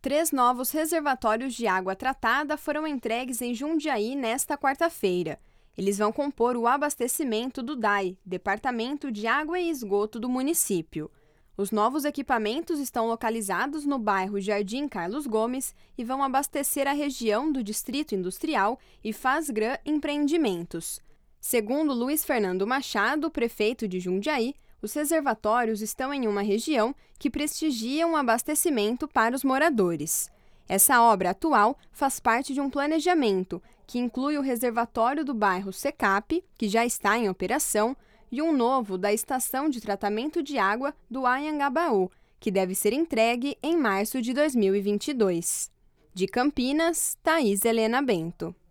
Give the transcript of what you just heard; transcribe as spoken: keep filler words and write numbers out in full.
Três novos reservatórios de água tratada foram entregues em Jundiaí nesta quarta-feira. Eles vão compor o abastecimento do D A I, Departamento de Água e Esgoto do município. Os novos equipamentos estão localizados no bairro Jardim Carlos Gomes e vão abastecer a região do Distrito Industrial e Fazgran Empreendimentos. Segundo Luiz Fernando Machado, prefeito de Jundiaí, os reservatórios estão em uma região que prestigia um abastecimento para os moradores. Essa obra atual faz parte de um planejamento que inclui o reservatório do bairro Secap, que já está em operação, e um novo da estação de tratamento de água do Anhangabaú, que deve ser entregue em março de dois mil e vinte e dois. De Campinas, Thaís Helena Bento.